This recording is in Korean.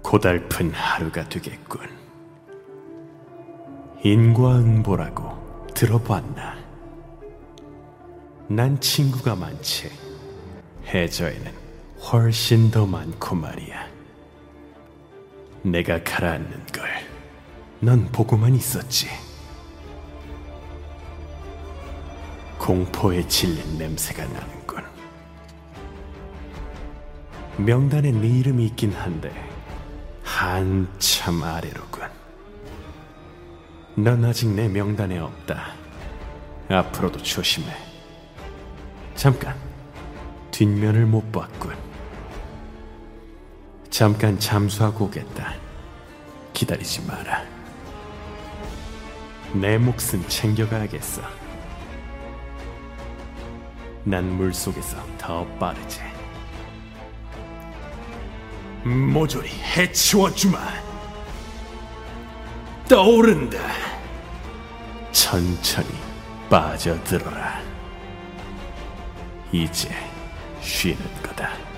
고달픈 하루가 되겠군. 인과응보라고 들어봤나? 난 친구가 많지. 해저에는 훨씬 더 많고 말이야. 내가 가라앉는 걸 넌 보고만 있었지. 공포에 질린 냄새가 나는군. 명단에 네 이름이 있긴 한데 한참 아래로군. 넌 아직 내 명단에 없다. 앞으로도 조심해. 잠깐, 뒷면을 못 봤군. 잠깐 잠수하고 오겠다. 기다리지 마라. 내 몫은 챙겨가야겠어. 난 물속에서 더 빠르지. 모조리 해치워주마. 떠오른다. 천천히 빠져들어라. 이제 쉬는 거다.